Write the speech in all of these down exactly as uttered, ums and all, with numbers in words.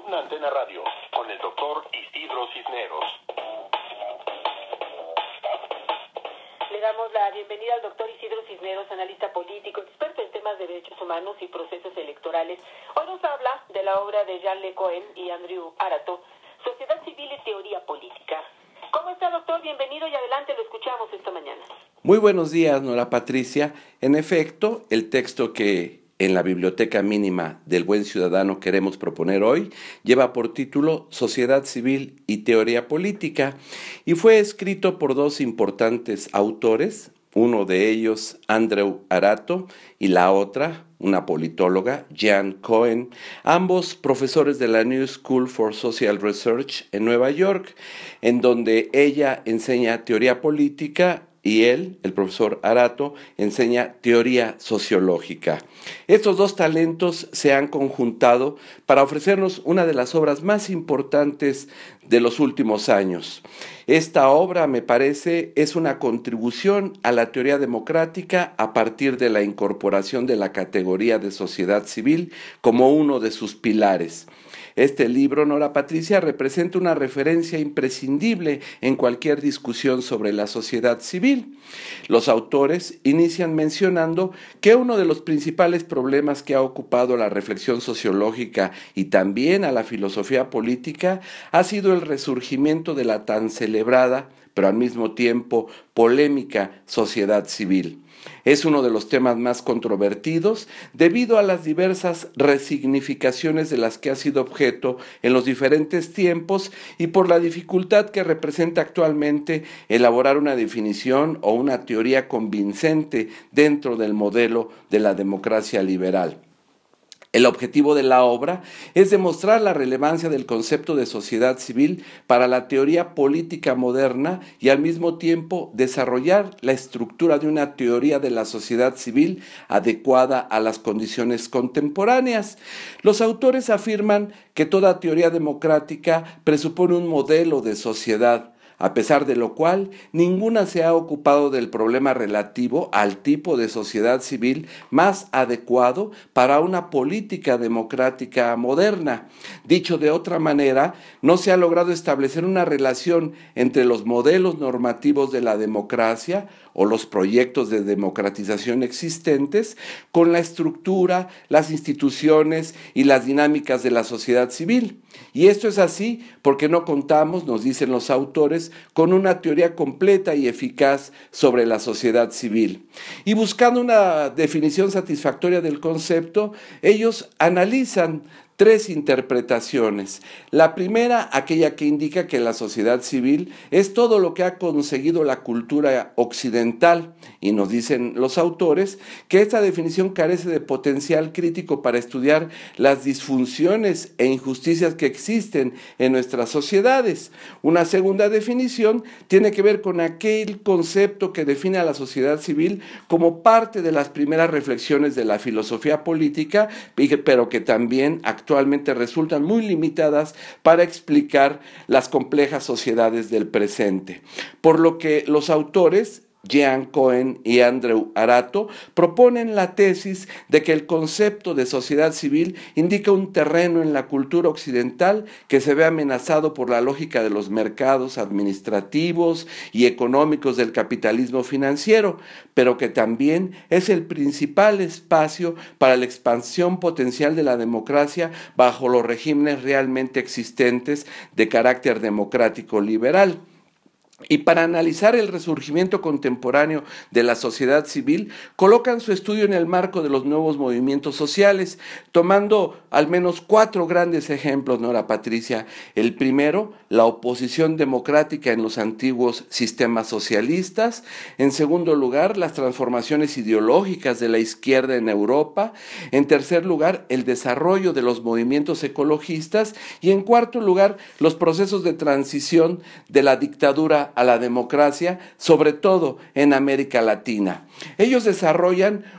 Columna Antena Radio, con el doctor Isidro Cisneros. Le damos la bienvenida al doctor Isidro Cisneros, analista político, experto en temas de derechos humanos y procesos electorales. Hoy nos habla de la obra de Jean Le Cohen y Andrew Arato, Sociedad Civil y Teoría Política. ¿Cómo está, doctor? Bienvenido y adelante, lo escuchamos esta mañana. Muy buenos días, Nora Patricia. En efecto, el texto que en la Biblioteca Mínima del Buen Ciudadano queremos proponer hoy lleva por título Sociedad Civil y Teoría Política y fue escrito por dos importantes autores, uno de ellos Andrew Arato y la otra, una politóloga, Jean Cohen, ambos profesores de la New School for Social Research en Nueva York, en donde ella enseña teoría política y él, el profesor Arato, enseña teoría sociológica. Estos dos talentos se han conjuntado para ofrecernos una de las obras más importantes de los últimos años. Esta obra, me parece, es una contribución a la teoría democrática a partir de la incorporación de la categoría de sociedad civil como uno de sus pilares. Este libro, Nora Patricia, representa una referencia imprescindible en cualquier discusión sobre la sociedad civil. Los autores inician mencionando que uno de los principales problemas que ha ocupado la reflexión sociológica y también a la filosofía política ha sido el resurgimiento de la tan celebrada, pero al mismo tiempo polémica, sociedad civil. Es uno de los temas más controvertidos debido a las diversas resignificaciones de las que ha sido objeto en los diferentes tiempos y por la dificultad que representa actualmente elaborar una definición o una teoría convincente dentro del modelo de la democracia liberal. El objetivo de la obra es demostrar la relevancia del concepto de sociedad civil para la teoría política moderna y al mismo tiempo desarrollar la estructura de una teoría de la sociedad civil adecuada a las condiciones contemporáneas. Los autores afirman que toda teoría democrática presupone un modelo de sociedad, a pesar de lo cual ninguna se ha ocupado del problema relativo al tipo de sociedad civil más adecuado para una política democrática moderna. Dicho de otra manera, no se ha logrado establecer una relación entre los modelos normativos de la democracia o los proyectos de democratización existentes con la estructura, las instituciones y las dinámicas de la sociedad civil. Y esto es así porque no contamos, nos dicen los autores, con una teoría completa y eficaz sobre la sociedad civil. Y buscando una definición satisfactoria del concepto, ellos analizan tres interpretaciones. La primera, aquella que indica que la sociedad civil es todo lo que ha conseguido la cultura occidental, y nos dicen los autores que esta definición carece de potencial crítico para estudiar las disfunciones e injusticias que existen en nuestras sociedades. Una segunda definición tiene que ver con aquel concepto que define a la sociedad civil como parte de las primeras reflexiones de la filosofía política, pero que también actualmente resultan muy limitadas para explicar las complejas sociedades del presente. Por lo que los autores Jean Cohen y Andrew Arato proponen la tesis de que el concepto de sociedad civil indica un terreno en la cultura occidental que se ve amenazado por la lógica de los mercados administrativos y económicos del capitalismo financiero, pero que también es el principal espacio para la expansión potencial de la democracia bajo los regímenes realmente existentes de carácter democrático liberal. Y para analizar el resurgimiento contemporáneo de la sociedad civil, colocan su estudio en el marco de los nuevos movimientos sociales, tomando al menos cuatro grandes ejemplos, Nora Patricia. El primero, la oposición democrática en los antiguos sistemas socialistas. En segundo lugar, las transformaciones ideológicas de la izquierda en Europa. En tercer lugar, el desarrollo de los movimientos ecologistas. Y en cuarto lugar, los procesos de transición de la dictadura a la democracia, sobre todo en América Latina. Ellos desarrollan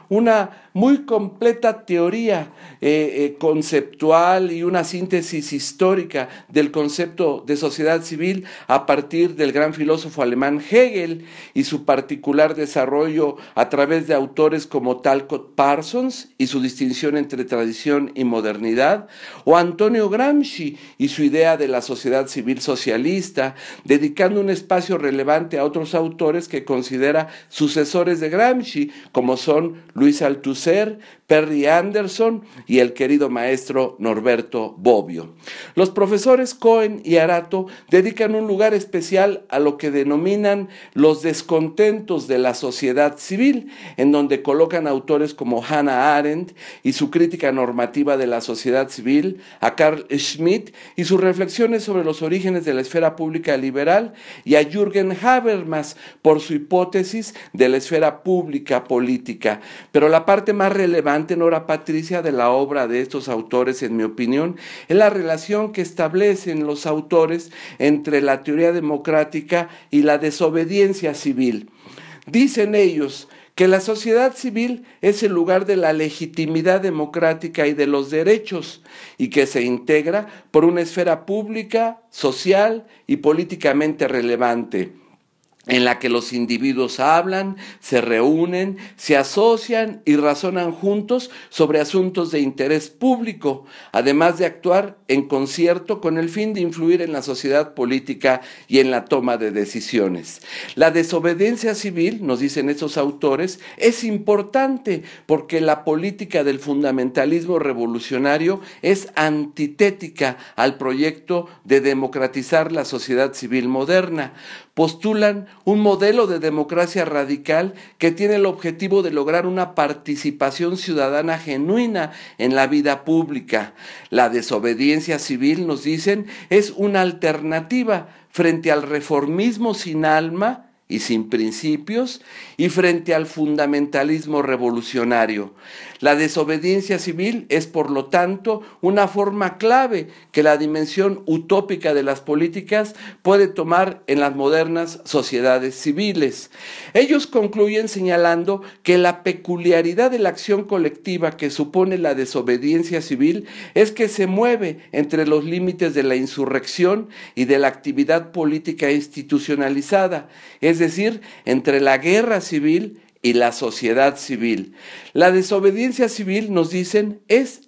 una muy completa teoría eh, eh, conceptual y una síntesis histórica del concepto de sociedad civil a partir del gran filósofo alemán Hegel y su particular desarrollo a través de autores como Talcott Parsons y su distinción entre tradición y modernidad, o Antonio Gramsci y su idea de la sociedad civil socialista, dedicando un espacio relevante a otros autores que considera sucesores de Gramsci, como son Luis Althusser, Perry Anderson y el querido maestro Norberto Bobbio. Los profesores Cohen y Arato dedican un lugar especial a lo que denominan los descontentos de la sociedad civil, en donde colocan autores como Hannah Arendt y su crítica normativa de la sociedad civil, a Carl Schmitt y sus reflexiones sobre los orígenes de la esfera pública liberal, y a Jürgen Habermas por su hipótesis de la esfera pública política. Pero la parte más relevante, Nora Patricia, de la obra de estos autores, en mi opinión, es la relación que establecen los autores entre la teoría democrática y la desobediencia civil. Dicen ellos que la sociedad civil es el lugar de la legitimidad democrática y de los derechos, y que se integra por una esfera pública, social y políticamente relevante, en la que los individuos hablan, se reúnen, se asocian y razonan juntos sobre asuntos de interés público, además de actuar en concierto con el fin de influir en la sociedad política y en la toma de decisiones. La desobediencia civil, nos dicen estos autores, es importante porque la política del fundamentalismo revolucionario es antitética al proyecto de democratizar la sociedad civil moderna. Postulan un modelo de democracia radical que tiene el objetivo de lograr una participación ciudadana genuina en la vida pública. La desobediencia civil, nos dicen, es una alternativa frente al reformismo sin alma y sin principios, y frente al fundamentalismo revolucionario. La desobediencia civil es, por lo tanto, una forma clave que la dimensión utópica de las políticas puede tomar en las modernas sociedades civiles. Ellos concluyen señalando que la peculiaridad de la acción colectiva que supone la desobediencia civil es que se mueve entre los límites de la insurrección y de la actividad política institucionalizada, es decir, entre la guerra civil y la sociedad civil. La desobediencia civil, nos dicen, es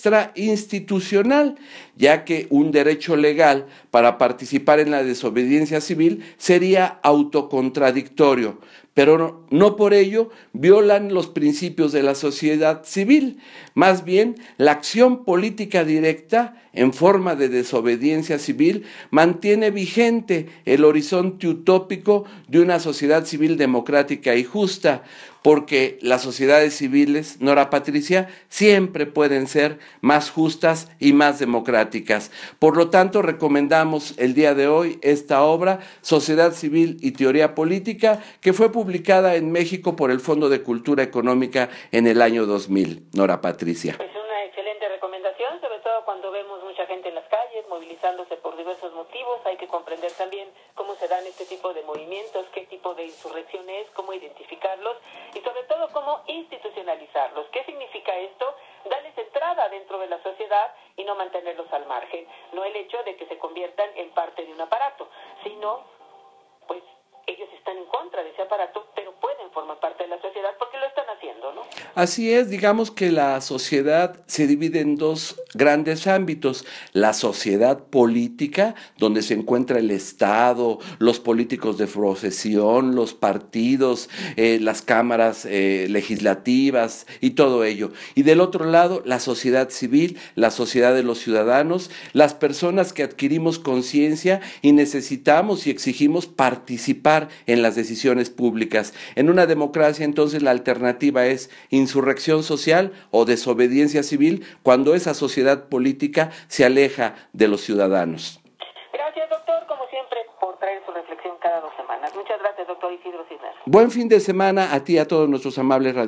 extrainstitucional, ya que un derecho legal para participar en la desobediencia civil sería autocontradictorio, pero no, no por ello violan los principios de la sociedad civil. Más bien, la acción política directa en forma de desobediencia civil mantiene vigente el horizonte utópico de una sociedad civil democrática y justa, porque las sociedades civiles, Nora Patricia, siempre pueden ser más justas y más democráticas. Por lo tanto, recomendamos el día de hoy esta obra, Sociedad Civil y Teoría Política, que fue publicada en México por el Fondo de Cultura Económica en el año dos mil. Nora Patricia. Pues una excelente recomendación, sobre todo cuando vemos mucha gente en las calles movilizándose por diversos motivos. Hay que comprender también cómo se dan este tipo de movimientos, qué tipo de insurrección es, cómo identificarlos y sobre todo cómo institucionalizarlos. ¿Qué significa esto? Darles entrada dentro de la sociedad y no mantenerlos al margen. No el hecho de que se conviertan en parte de un aparato, sino pues ellos están en contra de ese aparato, pero pueden formar parte de la sociedad porque lo están haciendo, ¿no? Así es, digamos que la sociedad se divide en dos grandes ámbitos: la sociedad política, donde se encuentra el Estado, los políticos de profesión, los partidos, eh, las cámaras eh, legislativas y todo ello. Y del otro lado, la sociedad civil, la sociedad de los ciudadanos, las personas que adquirimos conciencia y necesitamos y exigimos participar en las decisiones públicas. En una democracia, entonces, la alternativa es insurrección social o desobediencia civil cuando esa sociedad política se aleja de los ciudadanos. Gracias, doctor, como siempre, por traer su reflexión cada dos semanas. Muchas gracias, doctor Isidro Cisneros. Buen fin de semana a ti y a todos nuestros amables radioescuchas.